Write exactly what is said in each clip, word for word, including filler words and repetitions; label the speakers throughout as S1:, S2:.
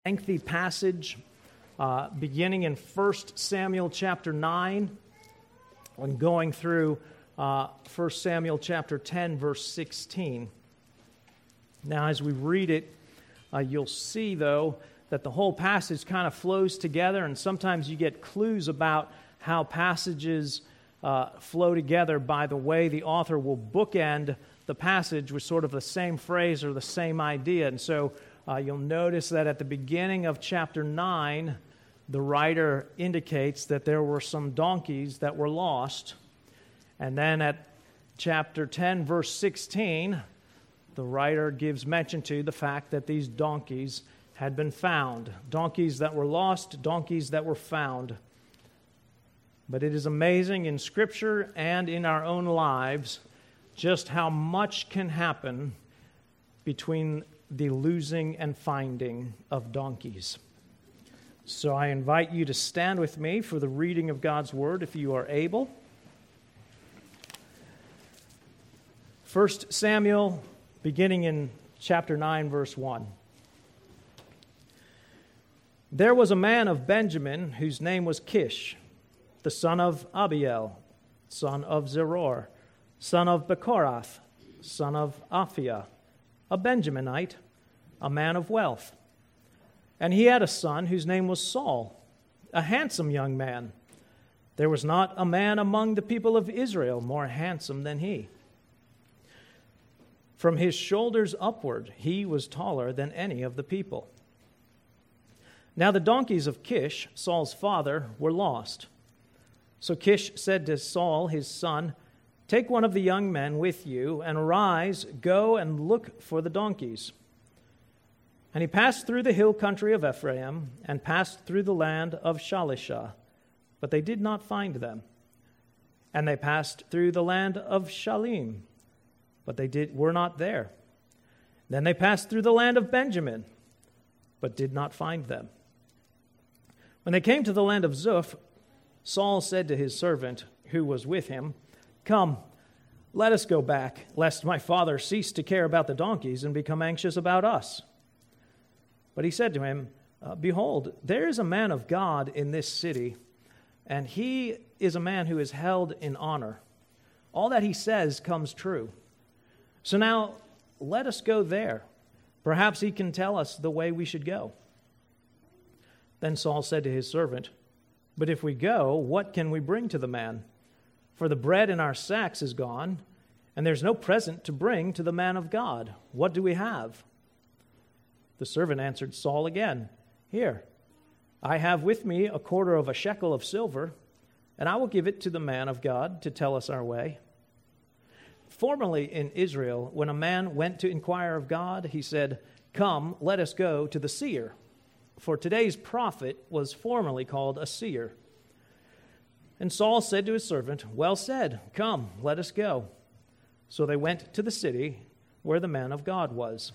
S1: Lengthy passage uh, beginning in First Samuel chapter nine and going through uh, First Samuel chapter ten, verse sixteen. Now, as we read it, uh, you'll see, though, that the whole passage kind of flows together, and sometimes you get clues about how passages uh, flow together by the way the author will bookend the passage with sort of the same phrase or the same idea. And so Uh, you'll notice that at the beginning of chapter nine, the writer indicates that there were some donkeys that were lost. And then at chapter ten, verse sixteen, the writer gives mention to the fact that these donkeys had been found. Donkeys that were lost, donkeys that were found. But it is amazing in Scripture and in our own lives just how much can happen between the losing and finding of donkeys. So I invite you to stand with me for the reading of God's Word if you are able. First Samuel, beginning in chapter nine, verse one. There was a man of Benjamin whose name was Kish, the son of Abiel, son of Zeror, son of Bechorath, son of Aphiah, a Benjaminite, a man of wealth. And he had a son whose name was Saul, a handsome young man. There was not a man among the people of Israel more handsome than he. From his shoulders upward, he was taller than any of the people. Now the donkeys of Kish, Saul's father, were lost. So Kish said to Saul, his son, "Take one of the young men with you, and arise, go and look for the donkeys." And he passed through the hill country of Ephraim, and passed through the land of Shalishah, but they did not find them. And they passed through the land of Shalim, but they did were not there. Then they passed through the land of Benjamin, but did not find them. When they came to the land of Zuph, Saul said to his servant, who was with him, "Come, let us go back, lest my father cease to care about the donkeys and become anxious about us." But he said to him, uh, "Behold, there is a man of God in this city, and he is a man who is held in honor. All that he says comes true. So now let us go there. Perhaps he can tell us the way we should go." Then Saul said to his servant, "But if we go, what can we bring to the man? For the bread in our sacks is gone, and there's no present to bring to the man of God. What do we have?" The servant answered Saul again, "Here, I have with me a quarter of a shekel of silver, and I will give it to the man of God to tell us our way." Formerly in Israel, when a man went to inquire of God, he said, "Come, let us go to the seer." For today's prophet was formerly called a seer. And Saul said to his servant, "Well said, come, let us go." So they went to the city where the man of God was.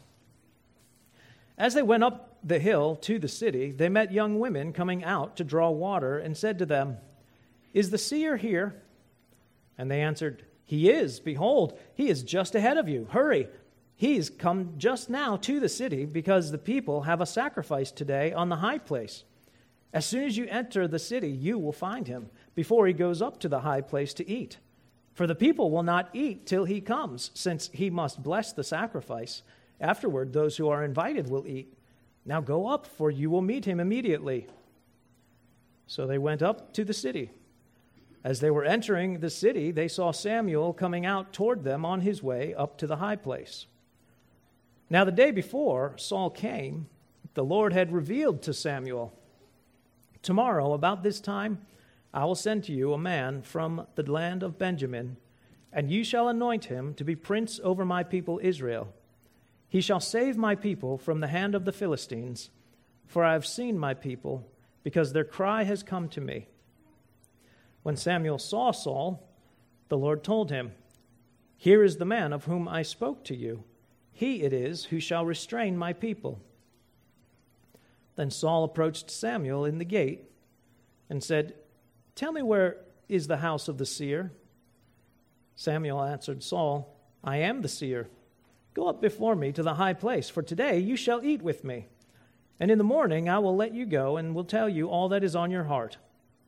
S1: As they went up the hill to the city, they met young women coming out to draw water and said to them, "Is the seer here?" And they answered, "He is. Behold, he is just ahead of you. Hurry. He's come just now to the city because the people have a sacrifice today on the high place. As soon as you enter the city, you will find him before he goes up to the high place to eat. For the people will not eat till he comes, since he must bless the sacrifice. Afterward, those who are invited will eat. Now go up, for you will meet him immediately." So they went up to the city. As they were entering the city, they saw Samuel coming out toward them on his way up to the high place. Now the day before Saul came, the Lord had revealed to Samuel, "Tomorrow, about this time, I will send to you a man from the land of Benjamin, and you shall anoint him to be prince over my people Israel. He shall save my people from the hand of the Philistines, for I have seen my people, because their cry has come to me." When Samuel saw Saul, the Lord told him, "Here is the man of whom I spoke to you. He it is who shall restrain my people." Then Saul approached Samuel in the gate and said, "Tell me, where is the house of the seer?" Samuel answered Saul, "I am the seer. Go up before me to the high place, for today you shall eat with me." And in the morning I will let you go and will tell you all that is on your heart.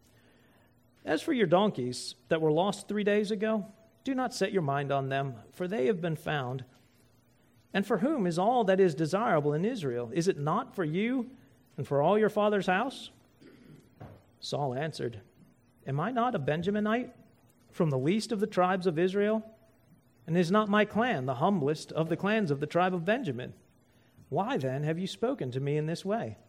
S1: As for your donkeys that were lost three days ago, do not set your mind on them, for they have been found. And for whom is all that is desirable in Israel? Is it not for you and for all your father's house?" Saul answered, "Am I not a Benjaminite, from the least of the tribes of Israel? And is not my clan the humblest of the clans of the tribe of Benjamin? Why then have you spoken to me in this way?"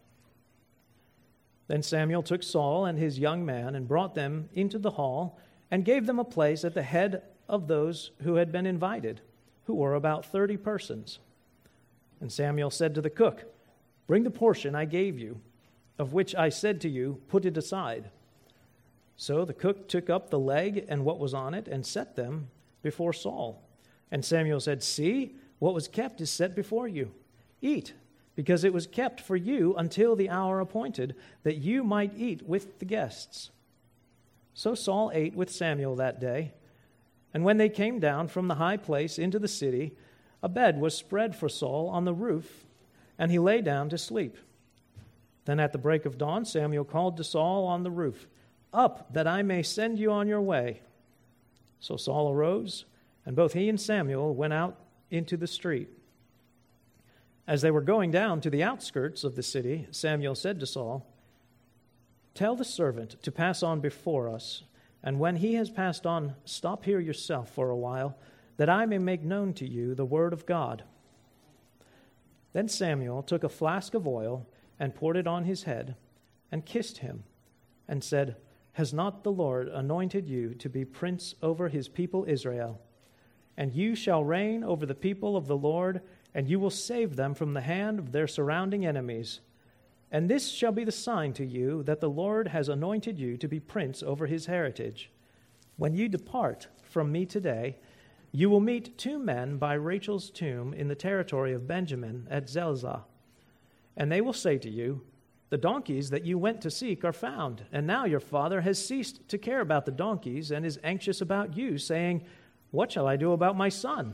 S1: Then Samuel took Saul and his young man and brought them into the hall and gave them a place at the head of those who had been invited, who were about thirty persons. And Samuel said to the cook, "Bring the portion I gave you, of which I said to you, put it aside." So the cook took up the leg and what was on it and set them before Saul. And Samuel said, "See, what was kept is set before you. Eat, because it was kept for you until the hour appointed, that you might eat with the guests." So Saul ate with Samuel that day. And when they came down from the high place into the city, a bed was spread for Saul on the roof, and he lay down to sleep. Then at the break of dawn, Samuel called to Saul on the roof, "Up, that I may send you on your way." So Saul arose, and both he and Samuel went out into the street. As they were going down to the outskirts of the city, Samuel said to Saul, "Tell the servant to pass on before us, and when he has passed on, stop here yourself for a while, that I may make known to you the word of God." Then Samuel took a flask of oil and poured it on his head and kissed him and said, "Has not the Lord anointed you to be prince over his people Israel? And you shall reign over the people of the Lord, and you will save them from the hand of their surrounding enemies. And this shall be the sign to you that the Lord has anointed you to be prince over his heritage. When you depart from me today, you will meet two men by Rachel's tomb in the territory of Benjamin at Zelzah. And they will say to you, 'The donkeys that you went to seek are found, and now your father has ceased to care about the donkeys and is anxious about you, saying, What shall I do about my son?'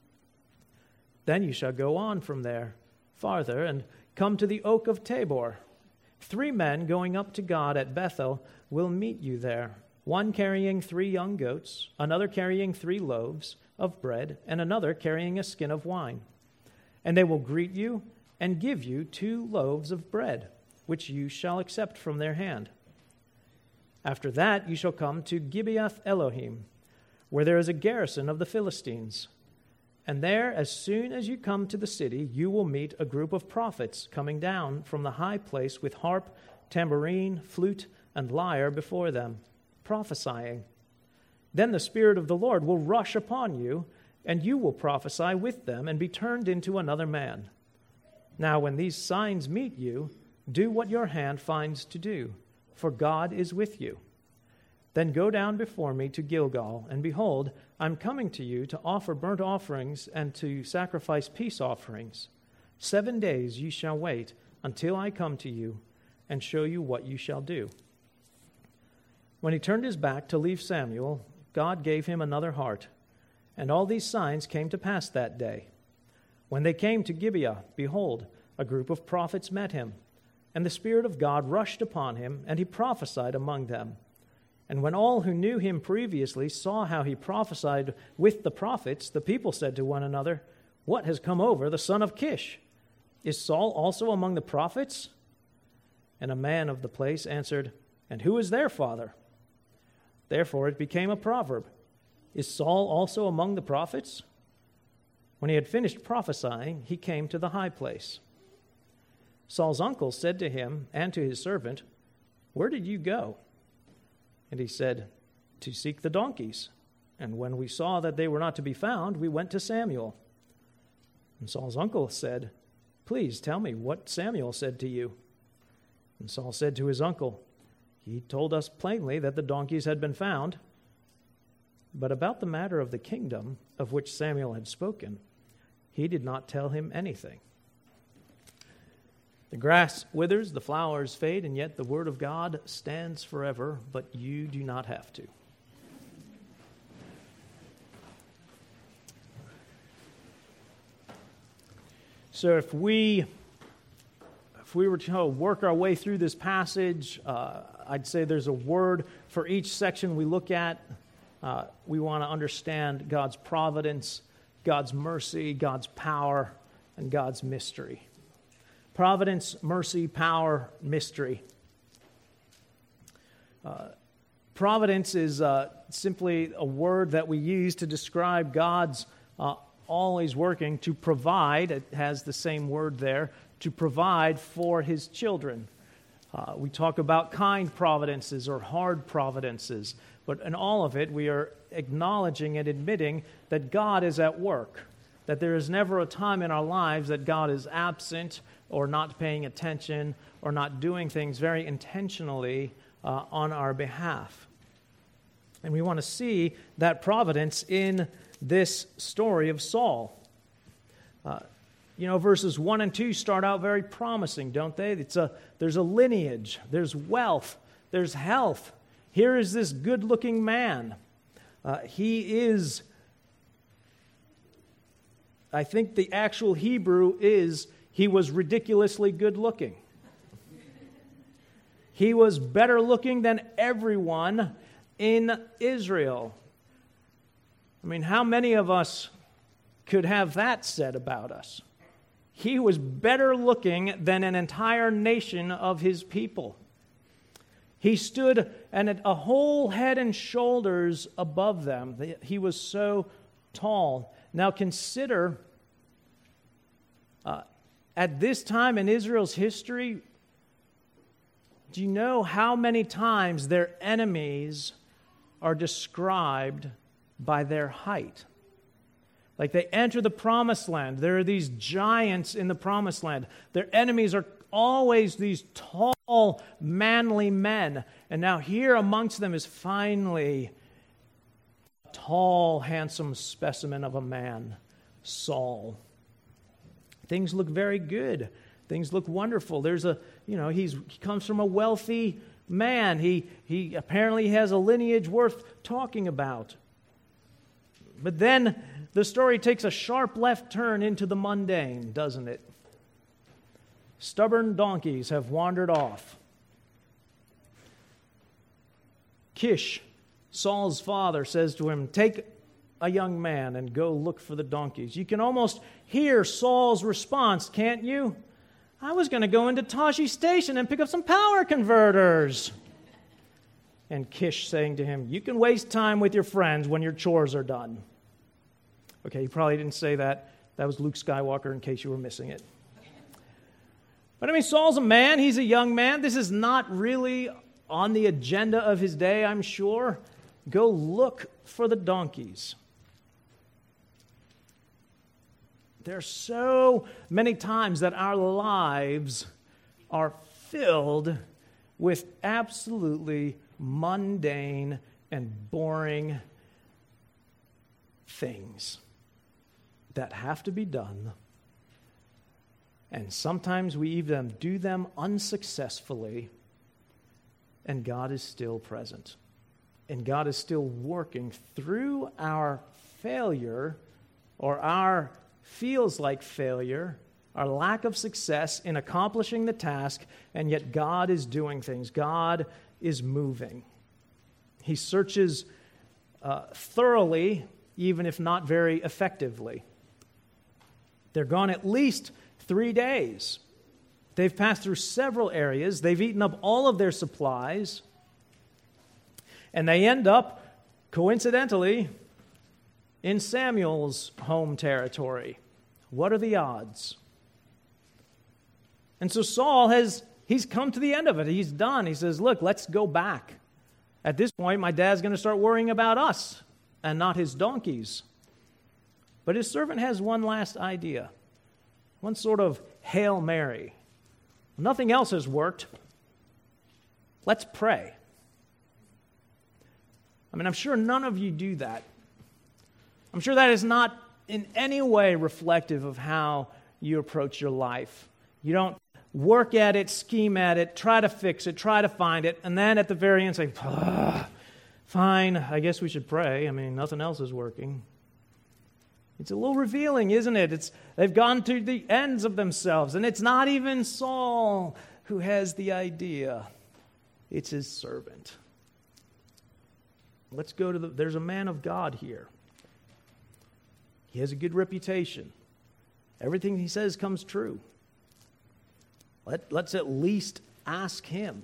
S1: Then you shall go on from there farther and come to the oak of Tabor. Three men going up to God at Bethel will meet you there, one carrying three young goats, another carrying three loaves of bread, and another carrying a skin of wine. And they will greet you and give you two loaves of bread, which you shall accept from their hand. After that you shall come to Gibeath Elohim, where there is a garrison of the Philistines. And there, as soon as you come to the city, you will meet a group of prophets coming down from the high place with harp, tambourine, flute, and lyre before them, prophesying. Then the Spirit of the Lord will rush upon you, and you will prophesy with them and be turned into another man. Now when these signs meet you, do what your hand finds to do, for God is with you. Then go down before me to Gilgal, and behold, I am coming to you to offer burnt offerings and to sacrifice peace offerings. Seven days you shall wait until I come to you and show you what you shall do." When he turned his back to leave Samuel, God gave him another heart, and all these signs came to pass that day. When they came to Gibeah, behold, a group of prophets met him, and the Spirit of God rushed upon him, and he prophesied among them. And when all who knew him previously saw how he prophesied with the prophets, the people said to one another, "What has come over the son of Kish? Is Saul also among the prophets?" And a man of the place answered, "And who is their father?" Therefore it became a proverb, "Is Saul also among the prophets?" When he had finished prophesying, he came to the high place. Saul's uncle said to him and to his servant, "Where did you go?" And he said, "To seek the donkeys. And when we saw that they were not to be found, we went to Samuel." And Saul's uncle said, "Please tell me what Samuel said to you." And Saul said to his uncle, "He told us plainly that the donkeys had been found. But about the matter of the kingdom of which Samuel had spoken, he did not tell him anything." The grass withers, the flowers fade, and yet the word of God stands forever, but you do not have to. So if we if we were to work our way through this passage, uh, I'd say there's a word for each section we look at. Uh, we want to understand God's providence, God's mercy, God's power, and God's mystery. Providence, mercy, power, mystery. Uh, providence is uh, simply a word that we use to describe God's uh, always working to provide. It has the same word there, to provide for His children. Uh, we talk about kind providences or hard providences, but in all of it, we are acknowledging and admitting that God is at work, that there is never a time in our lives that God is absent or not paying attention or not doing things very intentionally uh, on our behalf. And we want to see that providence in this story of Saul. Uh, you know, verses one and two start out very promising, don't they? It's a there's a lineage, there's wealth, there's health. Here is this good-looking man. Uh, he is, I think the actual Hebrew is, he was ridiculously good-looking. He was better looking than everyone in Israel. I mean, how many of us could have that said about us? He was better looking than an entire nation of his people. He stood and a whole head and shoulders above them. He was so tall. Now consider, uh, at this time in Israel's history, do you know how many times their enemies are described by their height? Like they enter the promised land. There are these giants in the promised land. Their enemies are always these tall, manly men. And now here amongst them is finally a tall, handsome specimen of a man, Saul. Things look very good. Things look wonderful. There's a, you know, he's he comes from a wealthy man. He he apparently has a lineage worth talking about. But then the story takes a sharp left turn into the mundane, doesn't it? Stubborn donkeys have wandered off. Kish, Saul's father, says to him, "Take a young man and go look for the donkeys." You can almost hear Saul's response, can't you? "I was going to go into Tashi Station and pick up some power converters." And Kish saying to him, "You can waste time with your friends when your chores are done." Okay, he probably didn't say that. That was Luke Skywalker, in case you were missing it. But I mean, Saul's a man. He's a young man. This is not really on the agenda of his day, I'm sure. Go look for the donkeys. There are so many times that our lives are filled with absolutely mundane and boring things that have to be done. And sometimes we even do them unsuccessfully, and God is still present. And God is still working through our failure, or our feels like failure, our lack of success in accomplishing the task, and yet God is doing things. God is moving. He searches uh, thoroughly, even if not very effectively. They're gone at least three days. They've passed through several areas. They've eaten up all of their supplies. And they end up, coincidentally, in Samuel's home territory. What are the odds? And so Saul has, he's come to the end of it. He's done. He says, look, let's go back. At this point, my dad's going to start worrying about us and not his donkeys. But his servant has one last idea, one sort of Hail Mary. Nothing else has worked. Let's pray. I mean, I'm sure none of you do that. I'm sure that is not in any way reflective of how you approach your life. You don't work at it, scheme at it, try to fix it, try to find it, and then at the very end say, fine, I guess we should pray. I mean, nothing else is working. It's a little revealing, isn't it? It's, they've gone to the ends of themselves, and it's not even Saul who has the idea. It's his servant. Let's go to the, there's a man of God here. He has a good reputation. Everything he says comes true. Let, let's at least ask him.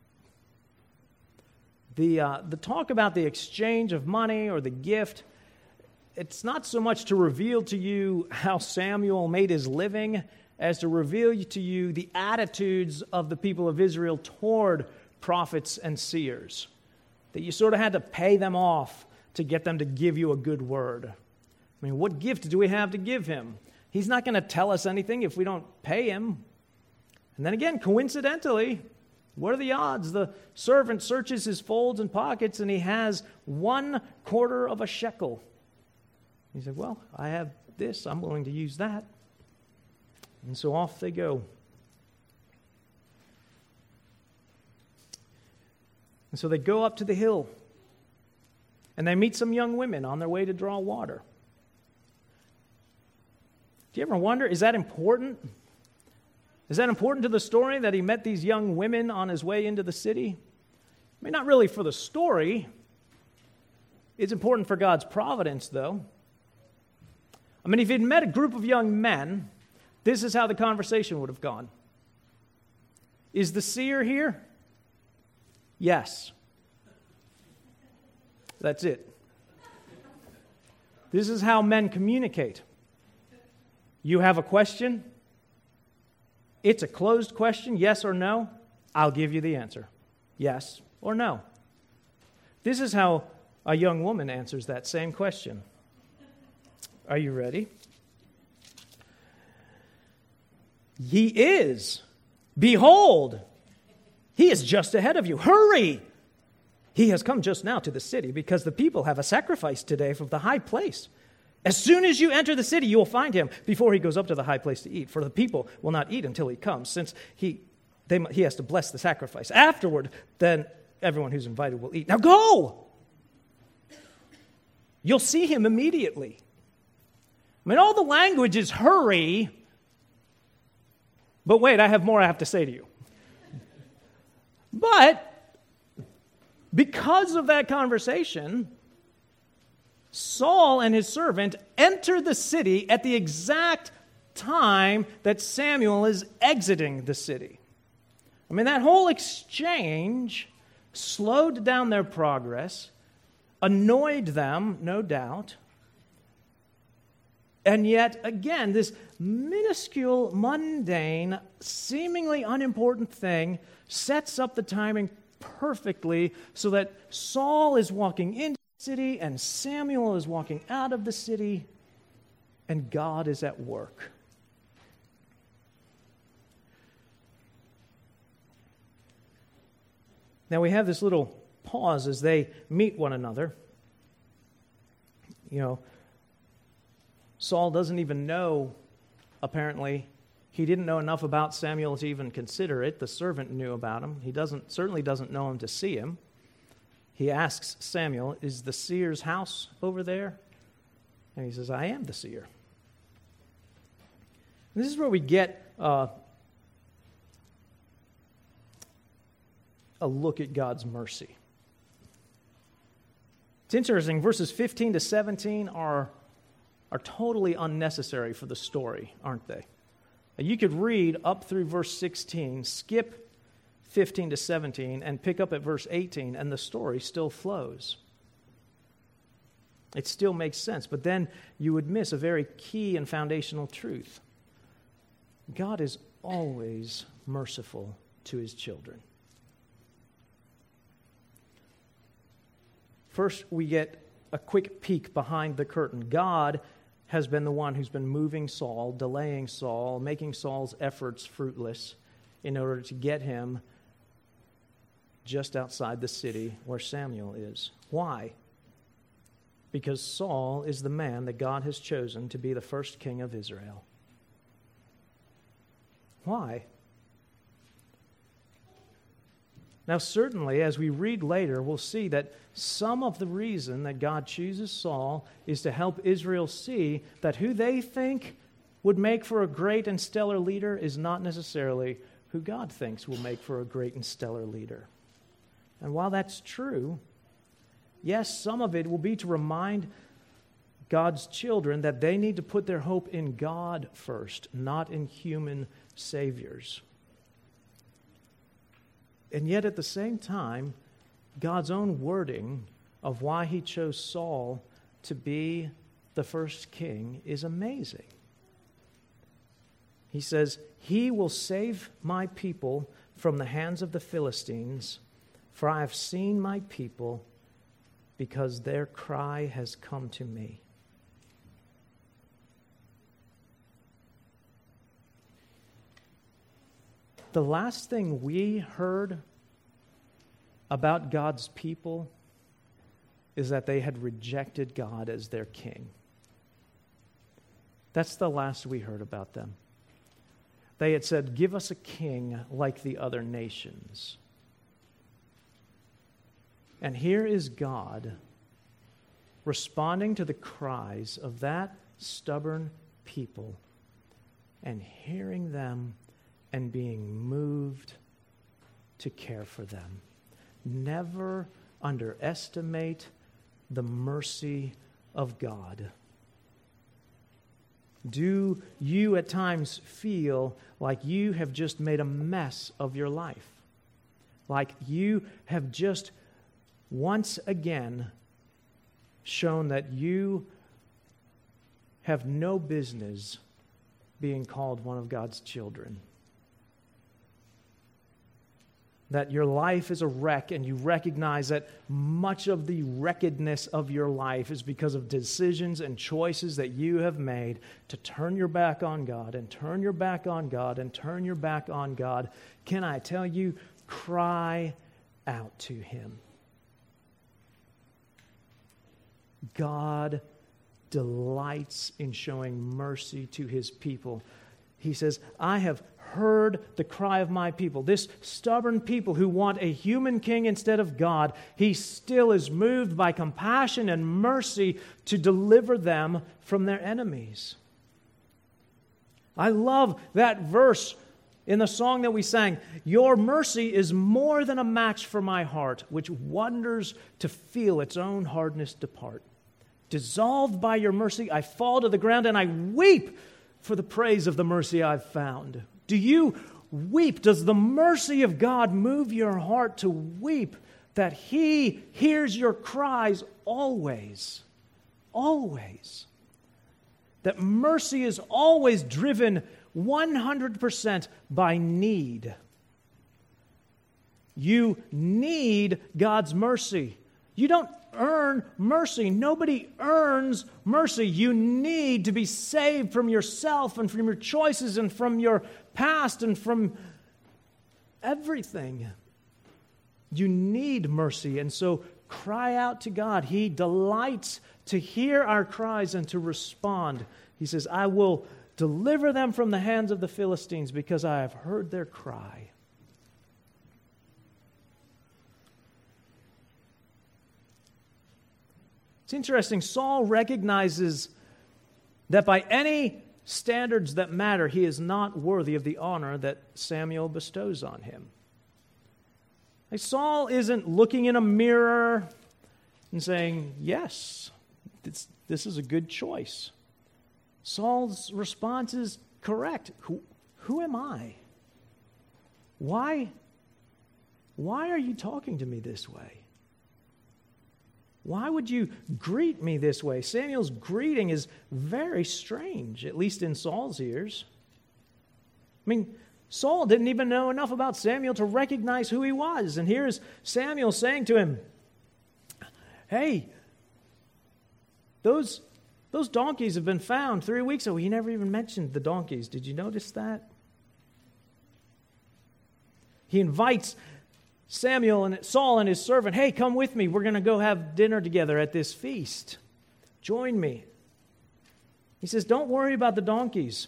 S1: The, uh, the talk about the exchange of money or the gift, it's not so much to reveal to you how Samuel made his living as to reveal to you the attitudes of the people of Israel toward prophets and seers. That you sort of had to pay them off to get them to give you a good word. I mean, what gift do we have to give him? He's not going to tell us anything if we don't pay him. And then again, coincidentally, what are the odds? The servant searches his folds and pockets and he has one quarter of a shekel. He said, well, I have this. I'm willing to use that. And so off they go. And so they go up to the hill. And they meet some young women on their way to draw water. Do you ever wonder, is that important? Is that important to the story that he met these young women on his way into the city? I mean, not really for the story. It's important for God's providence, though. I mean, if he'd met a group of young men, this is how the conversation would have gone. Is the seer here? Yes. That's it. This is how men communicate. You have a question? It's a closed question, yes or no? I'll give you the answer. Yes or no. This is how a young woman answers that same question. Are you ready? He is. Behold, he is just ahead of you. Hurry! He has come just now to the city because the people have a sacrifice today from the high place. As soon as you enter the city, you will find him before he goes up to the high place to eat. For the people will not eat until he comes, since he they, he has to bless the sacrifice. Afterward, then everyone who's invited will eat. Now go! You'll see him immediately. I mean, all the language is hurry. But wait, I have more I have to say to you. But because of that conversation, Saul and his servant enter the city at the exact time that Samuel is exiting the city. I mean, that whole exchange slowed down their progress, annoyed them, no doubt. And yet, again, this minuscule, mundane, seemingly unimportant thing sets up the timing perfectly so that Saul is walking into the city and Samuel is walking out of the city and God is at work. Now we have this little pause as they meet one another. You know, Saul doesn't even know, apparently, he didn't know enough about Samuel to even consider it. The servant knew about him. He doesn't certainly doesn't know him to see him. He asks Samuel, is the seer's house over there? And he says, I am the seer. And this is where we get uh, a look at God's mercy. It's interesting, verses fifteen to seventeen are, are totally unnecessary for the story, aren't they? You could read up through verse sixteen, skip fifteen to seventeen, and pick up at verse eighteen, and the story still flows. It still makes sense, but then you would miss a very key and foundational truth. God is always merciful to his children. First, we get a quick peek behind the curtain. God has been the one who's been moving Saul, delaying Saul, making Saul's efforts fruitless in order to get him just outside the city where Samuel is. Why? Because Saul is the man that God has chosen to be the first king of Israel. Why? Now, certainly, as we read later, we'll see that some of the reason that God chooses Saul is to help Israel see that who they think would make for a great and stellar leader is not necessarily who God thinks will make for a great and stellar leader. And while that's true, yes, some of it will be to remind God's children that they need to put their hope in God first, not in human saviors. And yet at the same time, God's own wording of why he chose Saul to be the first king is amazing. He says, "He will save my people from the hands of the Philistines, for I have seen my people, because their cry has come to me." The last thing we heard about God's people is that they had rejected God as their king. That's the last we heard about them. They had said, "Give us a king like the other nations." And here is God responding to the cries of that stubborn people and hearing them and being moved to care for them. Never underestimate the mercy of God. Do you at times feel like you have just made a mess of your life? Like you have just once again shown that you have no business being called one of God's children? That your life is a wreck, and you recognize that much of the wreckedness of your life is because of decisions and choices that you have made to turn your back on God and turn your back on God and turn your back on God. Can I tell you, cry out to him. God delights in showing mercy to his people. He says, "I have heard the cry of my people." This stubborn people who want a human king instead of God, he still is moved by compassion and mercy to deliver them from their enemies. I love that verse in the song that we sang. "Your mercy is more than a match for my heart, which wonders to feel its own hardness depart. Dissolved by your mercy, I fall to the ground and I weep for the praise of the mercy I've found." Do you weep? Does the mercy of God move your heart to weep that he hears your cries always? Always. That mercy is always driven one hundred percent by need. You need God's mercy. You don't earn mercy. Nobody earns mercy. You need to be saved from yourself and from your choices and from your past and from everything. You need mercy, and so cry out to God. He delights to hear our cries and to respond. He says, "I will deliver them from the hands of the Philistines because I have heard their cry." It's interesting. Saul recognizes that by any standards that matter, he is not worthy of the honor that Samuel bestows on him. Like Saul isn't looking in a mirror and saying, "Yes, this, this is a good choice." Saul's response is correct. Who, who am I? Why, why are you talking to me this way? Why would you greet me this way? Samuel's greeting is very strange, at least in Saul's ears. I mean, Saul didn't even know enough about Samuel to recognize who he was. And here's Samuel saying to him, "Hey, those, those donkeys have been found three weeks ago." He never even mentioned the donkeys. Did you notice that? He invites Samuel and Saul and his servant, "Hey, come with me. We're going to go have dinner together at this feast. Join me." He says, "Don't worry about the donkeys.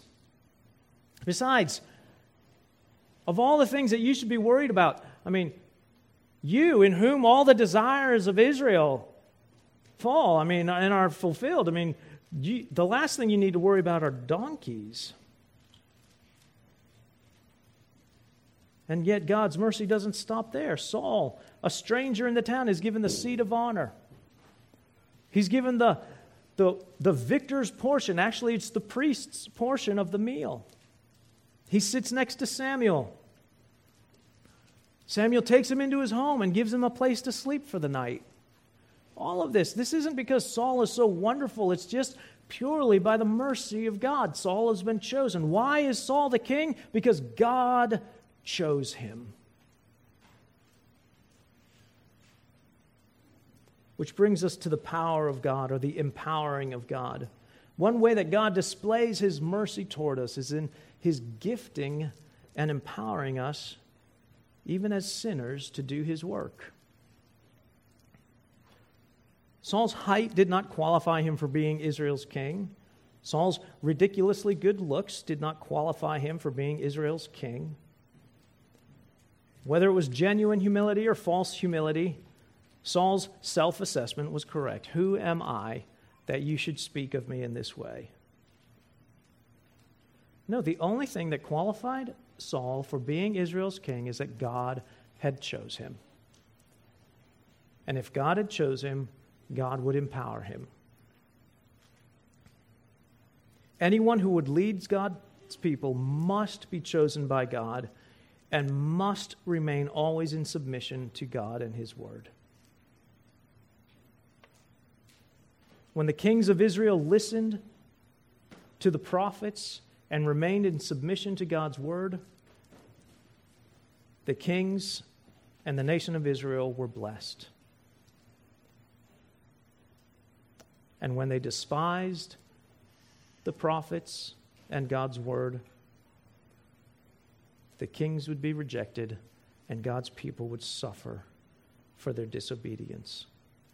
S1: Besides, of all the things that you should be worried about, I mean, You, in whom all the desires of Israel fall, I mean, and are fulfilled. I mean, you, the last thing you need to worry about are donkeys. And yet God's mercy doesn't stop there. Saul, a stranger in the town, is given the seat of honor. He's given the, the, the victor's portion. Actually, it's the priest's portion of the meal. He sits next to Samuel. Samuel takes him into his home and gives him a place to sleep for the night. All of this, this isn't because Saul is so wonderful. It's just purely by the mercy of God. Saul has been chosen. Why is Saul the king? Because God chose him. Which brings us to the power of God, or the empowering of God. One way that God displays his mercy toward us is in his gifting and empowering us, even as sinners, to do his work. Saul's height did not qualify him for being Israel's king. Saul's ridiculously good looks did not qualify him for being Israel's king. Whether it was genuine humility or false humility, Saul's self-assessment was correct. Who am I that you should speak of me in this way? No, the only thing that qualified Saul for being Israel's king is that God had chose him. And if God had chose him, God would empower him. Anyone who would lead God's people must be chosen by God and must remain always in submission to God and his word. When the kings of Israel listened to the prophets and remained in submission to God's word, the kings and the nation of Israel were blessed. And when they despised the prophets and God's word, the kings would be rejected and God's people would suffer for their disobedience.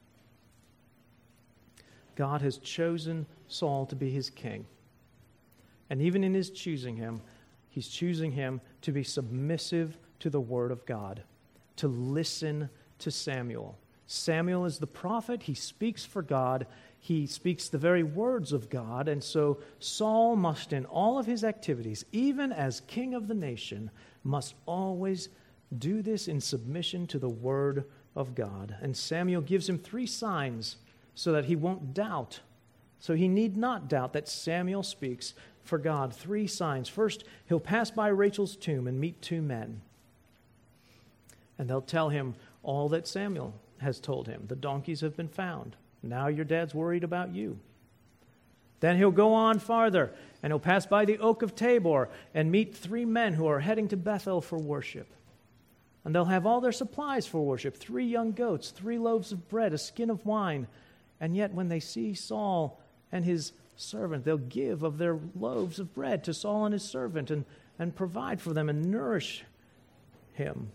S1: God has chosen Saul to be his king. And even in his choosing him, he's choosing him to be submissive to the word of God, to listen to Samuel. Samuel is the prophet. He speaks for God. He speaks the very words of God. And so Saul must, in all of his activities, even as king of the nation, must always do this in submission to the word of God. And Samuel gives him three signs so that he won't doubt. So he need not doubt that Samuel speaks for God. Three signs. First, he'll pass by Rachel's tomb and meet two men. And they'll tell him all that Samuel has told him. The donkeys have been found. Now your dad's worried about you. Then he'll go on farther, and he'll pass by the oak of Tabor and meet three men who are heading to Bethel for worship. And they'll have all their supplies for worship, three young goats, three loaves of bread, a skin of wine. And yet when they see Saul and his servant, they'll give of their loaves of bread to Saul and his servant and, and provide for them and nourish him.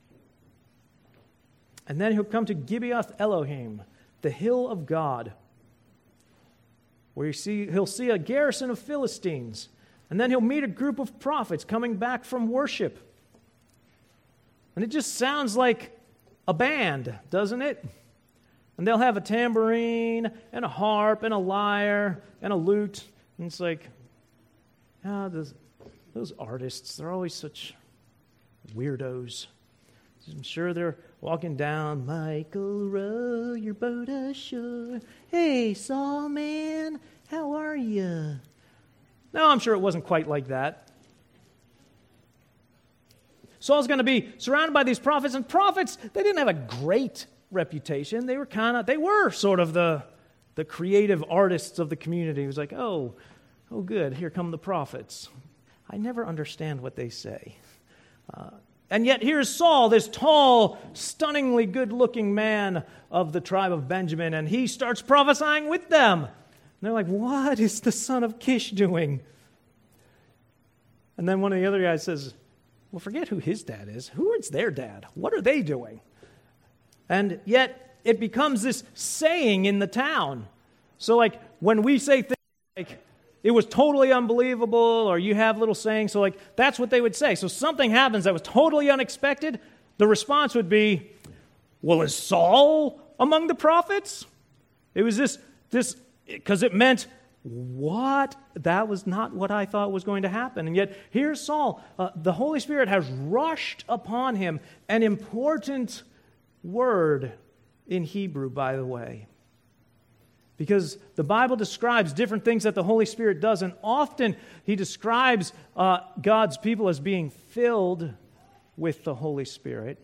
S1: And then he'll come to Gibeath Elohim, the hill of God, where you see, he'll see a garrison of Philistines. And then he'll meet a group of prophets coming back from worship. And it just sounds like a band, doesn't it? And they'll have a tambourine and a harp and a lyre and a lute. And it's like, ah, those, those artists, they're always such weirdos. I'm sure they're walking down, Michael, row your boat ashore. Hey, Saul, man, how are you? No, I'm sure it wasn't quite like that. Saul's going to be surrounded by these prophets, and prophets, they didn't have a great reputation. They were kind of, they were sort of the, the creative artists of the community. It was like, oh, oh, good, here come the prophets. I never understand what they say. Uh, And yet here's Saul, this tall, stunningly good-looking man of the tribe of Benjamin, and he starts prophesying with them. And they're like, what is the son of Kish doing? And then one of the other guys says, well, forget who his dad is. Who is their dad? What are they doing? And yet it becomes this saying in the town. So like when we say things like, it was totally unbelievable, or you have little sayings, so like that's what they would say. So something happens that was totally unexpected, the response would be, well, is Saul among the prophets? It was this, this, because it meant, what? That was not what I thought was going to happen. And yet, here's Saul. Uh, the Holy Spirit has rushed upon him, an important word in Hebrew, by the way. Because the Bible describes different things that the Holy Spirit does, and often he describes uh, God's people as being filled with the Holy Spirit.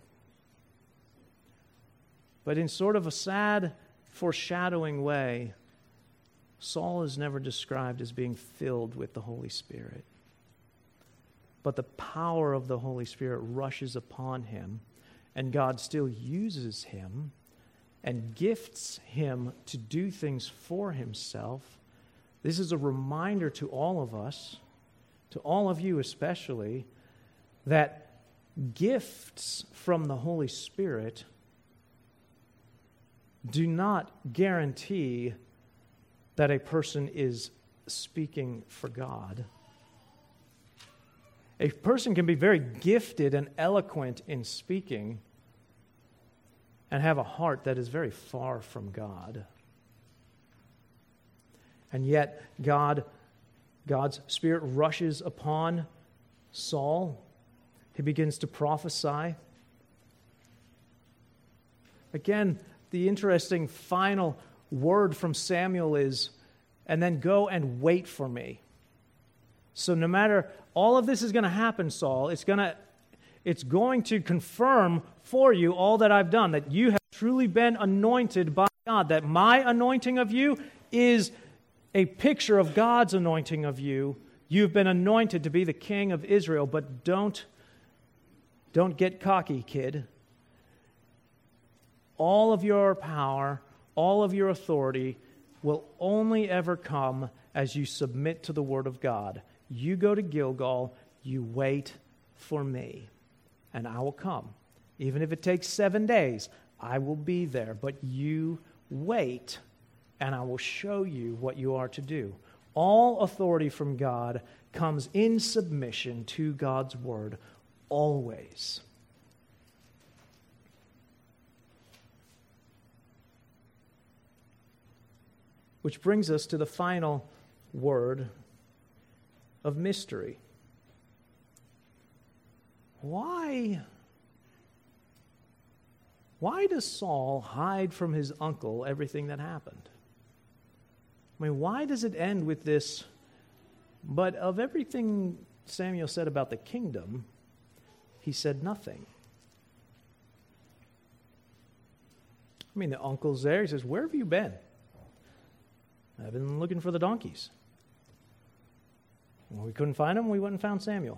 S1: But in sort of a sad, foreshadowing way, Saul is never described as being filled with the Holy Spirit. But the power of the Holy Spirit rushes upon him, and God still uses him and gifts him to do things for himself. This is a reminder to all of us, to all of you especially, that gifts from the Holy Spirit do not guarantee that a person is speaking for God. A person can be very gifted and eloquent in speaking and have a heart that is very far from God. And yet, God, God's Spirit rushes upon Saul. He begins to prophesy. Again, the interesting final word from Samuel is, and then go and wait for me. So no matter, all of this is going to happen, Saul. It's going to, it's going to confirm for you all that I've done, that you have truly been anointed by God, that my anointing of you is a picture of God's anointing of you. You've been anointed to be the king of Israel, but don't, don't get cocky, kid. All of your power, all of your authority will only ever come as you submit to the Word of God. You go to Gilgal, you wait for me, and I will come. Even if it takes seven days, I will be there. But you wait, and I will show you what you are to do. All authority from God comes in submission to God's Word, always. Which brings us to the final word of mystery. Why, why does Saul hide from his uncle everything that happened? I mean, why does it end with this, but of everything Samuel said about the kingdom, he said nothing? I mean, the uncle's there. He says, where have you been? I've been looking for the donkeys. When we couldn't find them, we went and found Samuel.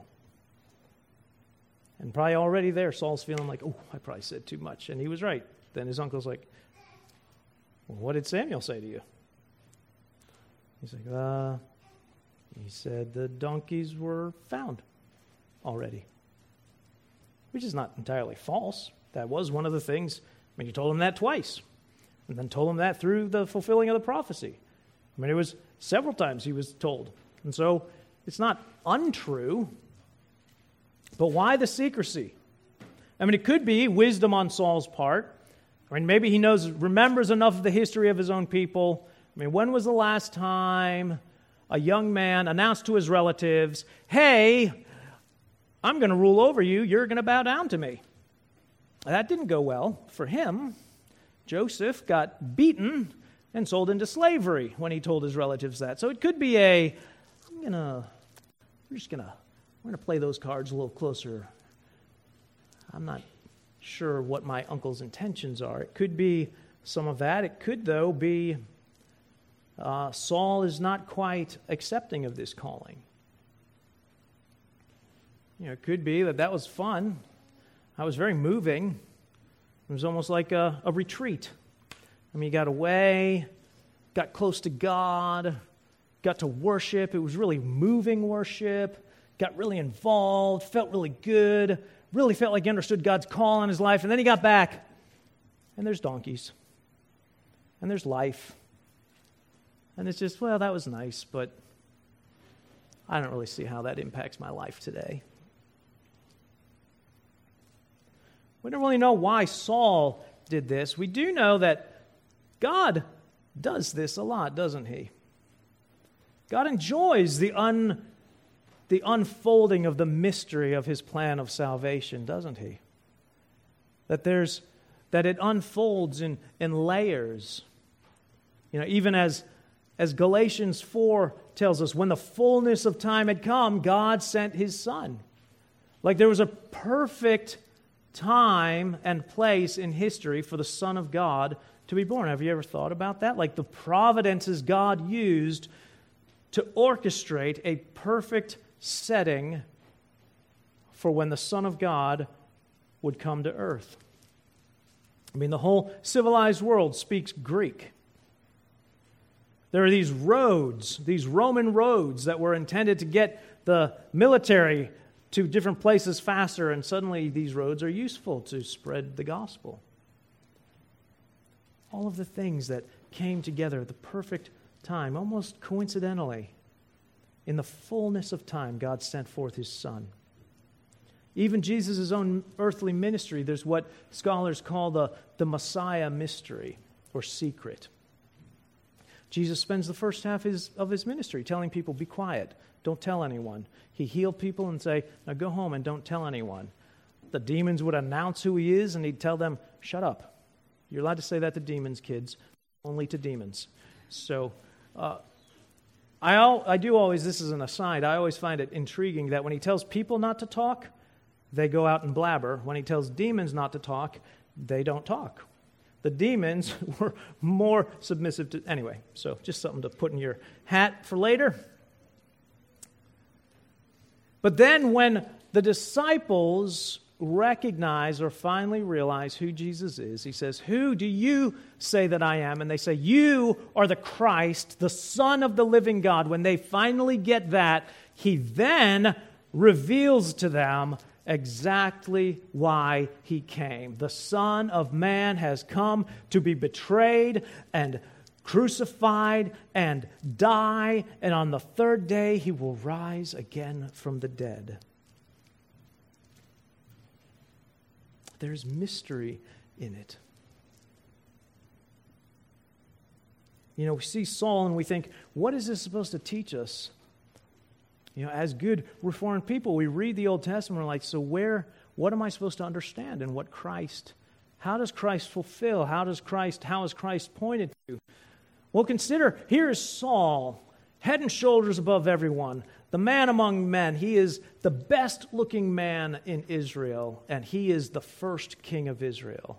S1: And probably already there, Saul's feeling like, oh, I probably said too much. And he was right. Then his uncle's like, well, what did Samuel say to you? He's like, uh, he said the donkeys were found already. Which is not entirely false. That was one of the things. I mean, he told him that twice. And then told him that through the fulfilling of the prophecy. I mean, it was several times he was told. And so it's not untrue. But why the secrecy? I mean, it could be wisdom on Saul's part. I mean, maybe he knows, remembers enough of the history of his own people. I mean, when was the last time a young man announced to his relatives, hey, I'm going to rule over you, you're going to bow down to me? That didn't go well for him. Joseph got beaten and sold into slavery when he told his relatives that. So it could be a, I'm going to, we're just going to, we're going to play those cards a little closer. I'm not sure what my uncle's intentions are. It could be some of that. It could, though, be uh, Saul is not quite accepting of this calling. You know, it could be that that was fun. I was very moving. It was almost like a, a retreat. I mean, you got away, got close to God, got to worship. It was really moving worship, got really involved, felt really good, really felt like he understood God's call on his life. And then he got back, and there's donkeys, and there's life. And it's just, well, that was nice, but I don't really see how that impacts my life today. We don't really know why Saul did this, we do know that God does this a lot, doesn't he? God enjoys the un, the unfolding of the mystery of his plan of salvation, doesn't he? That there's that it unfolds in, in layers. You know, even as, as Galatians four tells us, when the fullness of time had come, God sent his Son. Like there was a perfect time and place in history for the Son of God to be born. Have you ever thought about that? Like the providences God used to orchestrate a perfect setting for when the Son of God would come to earth. I mean, the whole civilized world speaks Greek. There are these roads, these Roman roads that were intended to get the military to different places faster, and suddenly these roads are useful to spread the gospel. All of the things that came together at the perfect time, almost coincidentally, in the fullness of time, God sent forth his Son. Even Jesus' own earthly ministry, there's what scholars call the, the Messiah mystery or secret. Jesus spends the first half his, of his ministry telling people, be quiet, don't tell anyone. He healed people and say, now go home and don't tell anyone. The demons would announce who he is and he'd tell them, shut up. You're allowed to say that to demons, kids, only to demons. So uh, I, al- I do always, this is an aside, I always find it intriguing that when he tells people not to talk, they go out and blabber. When he tells demons not to talk, they don't talk. The demons were more submissive to... Anyway, so just something to put in your hat for later. But then when the disciples recognize or finally realize who Jesus is, he says, who do you say that I am? And they say, you are the Christ, the Son of the living God. When they finally get that, he then reveals to them exactly why he came. The Son of Man has come to be betrayed and crucified and die, and on the third day he will rise again from the dead. There's mystery in it. You know, we see Saul and we think, what is this supposed to teach us? You know, as good Reformed people, we read the Old Testament and we're like, so where, what am I supposed to understand and what Christ, how does Christ fulfill? How does Christ, how is Christ pointed to? Well, consider, here is Saul, head and shoulders above everyone, the man among men. He is the best looking man in Israel, and he is the first king of Israel.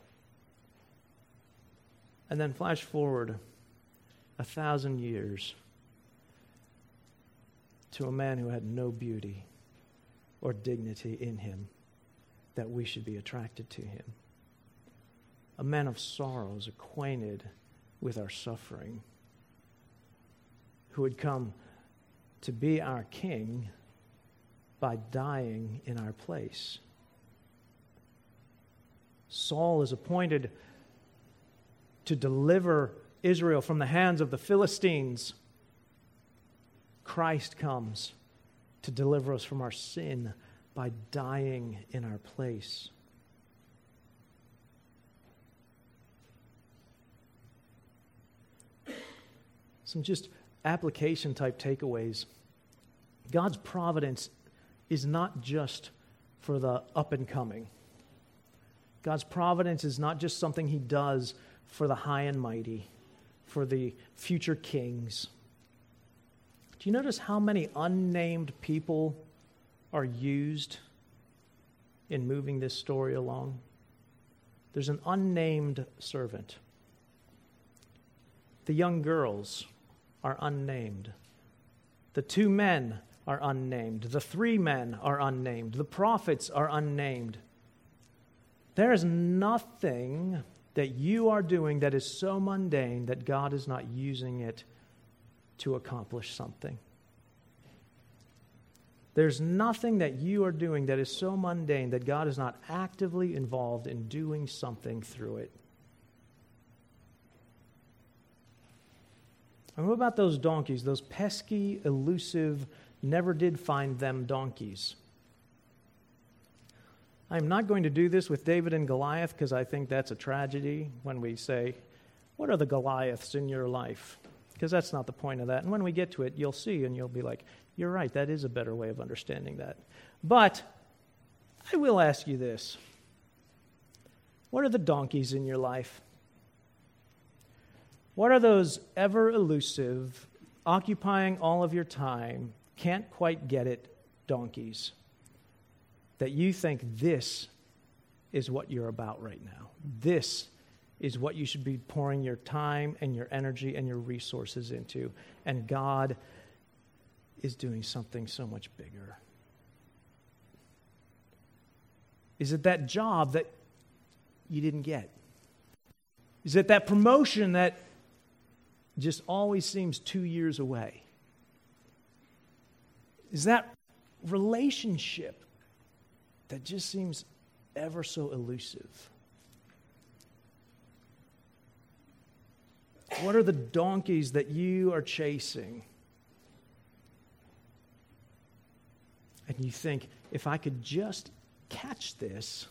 S1: And then flash forward a thousand years to a man who had no beauty or dignity in him that we should be attracted to him. A man of sorrows, acquainted with our suffering, who would come to be our king by dying in our place. Saul is appointed to deliver Israel from the hands of the Philistines. Christ comes to deliver us from our sin by dying in our place. Some just application type takeaways. God's providence is not just for the up and coming. God's providence is not just something he does for the high and mighty, for the future kings. Do you notice how many unnamed people are used in moving this story along? There's an unnamed servant. The young girls are unnamed. The two men are unnamed. The three men are unnamed. The prophets are unnamed. There is nothing that you are doing that is so mundane that God is not using it to accomplish something. There's nothing that you are doing that is so mundane that God is not actively involved in doing something through it. And what about those donkeys, those pesky, elusive, never did find them donkeys? I'm not going to do this with David and Goliath because I think that's a tragedy when we say, what are the Goliaths in your life? Because that's not the point of that. And when we get to it, you'll see and you'll be like, you're right, that is a better way of understanding that. But I will ask you this. What are the donkeys in your life? What are those ever elusive, occupying all of your time, can't quite get it donkeys that you think this is what you're about right now? This is what you should be pouring your time and your energy and your resources into. And God is doing something so much bigger. Is it that job that you didn't get? Is it that promotion that just always seems two years away? Is that relationship that just seems ever so elusive? What are the donkeys that you are chasing? And you think, if I could just catch this,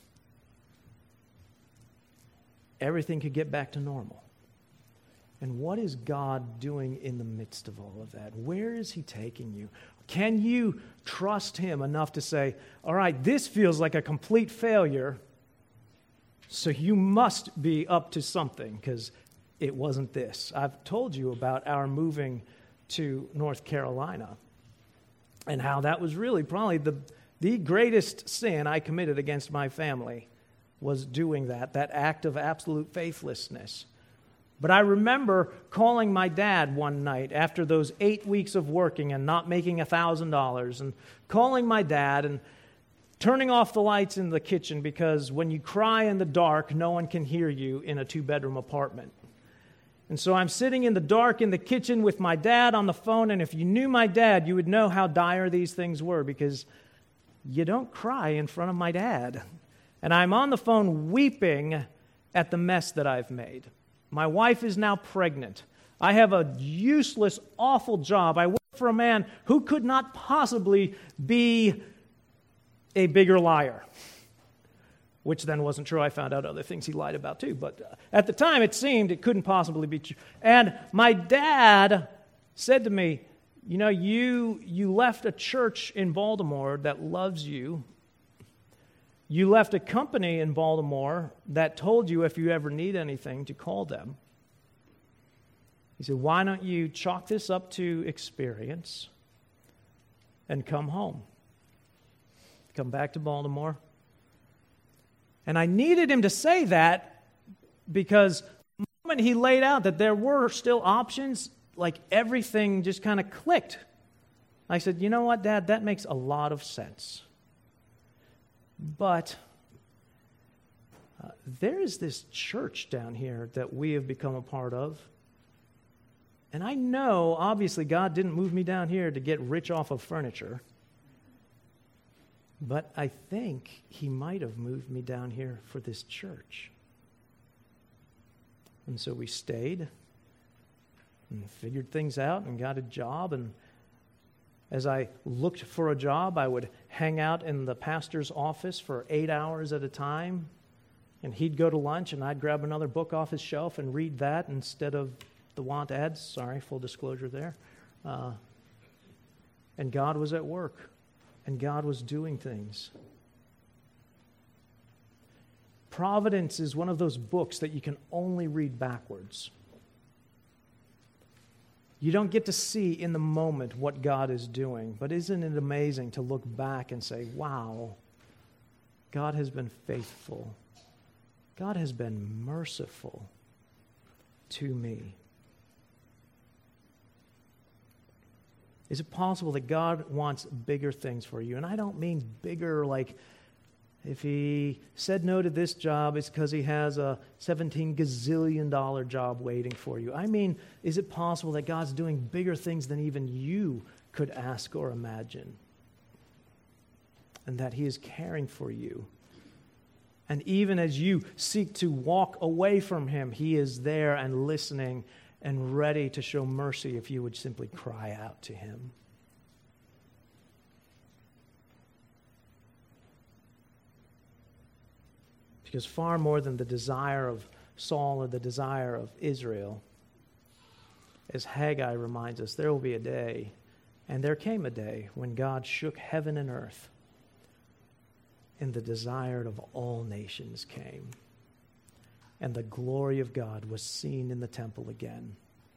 S1: everything could get back to normal. And what is God doing in the midst of all of that? Where is He taking you? Can you trust Him enough to say, all right, this feels like a complete failure, so you must be up to something, because it wasn't this. I've told you about our moving to North Carolina and how that was really probably the, the greatest sin I committed against my family, was doing that, that act of absolute faithlessness. But I remember calling my dad one night after those eight weeks of working and not making one thousand dollars, and calling my dad and turning off the lights in the kitchen, because when you cry in the dark, no one can hear you in a two-bedroom apartment. And so I'm sitting in the dark in the kitchen with my dad on the phone, and if you knew my dad, you would know how dire these things were, because you don't cry in front of my dad. And I'm on the phone weeping at the mess that I've made. My wife is now pregnant. I have a useless, awful job. I work for a man who could not possibly be a bigger liar, which then wasn't true. I found out other things he lied about too. But uh, at the time, it seemed it couldn't possibly be true. And my dad said to me, you know, you you left a church in Baltimore that loves you. You left a company in Baltimore that told you if you ever need anything to call them. He said, why don't you chalk this up to experience and come home? Come back to Baltimore. And I needed him to say that because the moment he laid out that there were still options, like everything just kind of clicked. I said, you know what, Dad, that makes a lot of sense. But uh, there is this church down here that we have become a part of. And I know, obviously, God didn't move me down here to get rich off of furniture. But I think He might have moved me down here for this church. And so we stayed and figured things out and got a job. And as I looked for a job, I would hang out in the pastor's office for eight hours at a time. And he'd go to lunch, and I'd grab another book off his shelf and read that instead of the want ads. Sorry, full disclosure there. Uh, and God was at work. And God was doing things. Providence is one of those books that you can only read backwards. You don't get to see in the moment what God is doing, but isn't it amazing to look back and say, wow, God has been faithful. God has been merciful to me. Is it possible that God wants bigger things for you? And I don't mean bigger like if He said no to this job, it's because He has a seventeen gazillion dollar job waiting for you. I mean, is it possible that God's doing bigger things than even you could ask or imagine? And that He is caring for you. And even as you seek to walk away from Him, He is there and listening and ready to show mercy if you would simply cry out to Him. Because far more than the desire of Saul or the desire of Israel, as Haggai reminds us, there will be a day, and there came a day, when God shook heaven and earth, and the desire of all nations came, and the glory of God was seen in the temple again,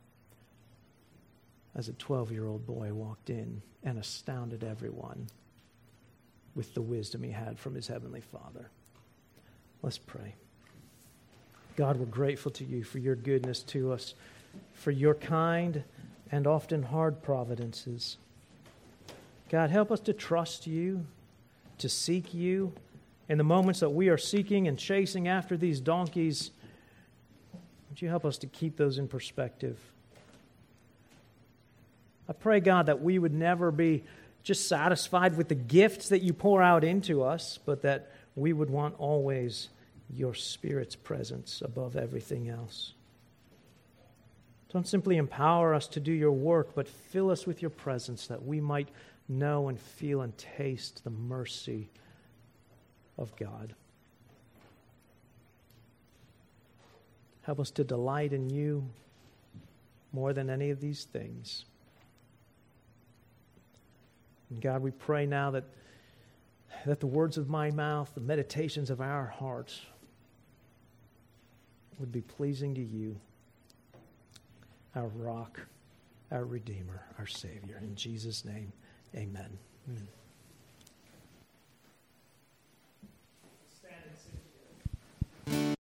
S1: as a twelve-year-old boy walked in and astounded everyone with the wisdom he had from his heavenly Father. Let's pray. God, we're grateful to you for your goodness to us, for your kind and often hard providences. God, help us to trust you, to seek you. In the moments that we are seeking and chasing after these donkeys, would you help us to keep those in perspective? I pray, God, that we would never be just satisfied with the gifts that you pour out into us, but that we would want always your Spirit's presence above everything else. Don't simply empower us to do your work, but fill us with your presence that we might know and feel and taste the mercy of God. Help us to delight in you more than any of these things. And God, we pray now that, that the words of my mouth, the meditations of our hearts would be pleasing to you, our rock, our Redeemer, our Savior. In Jesus' name, amen. Amen.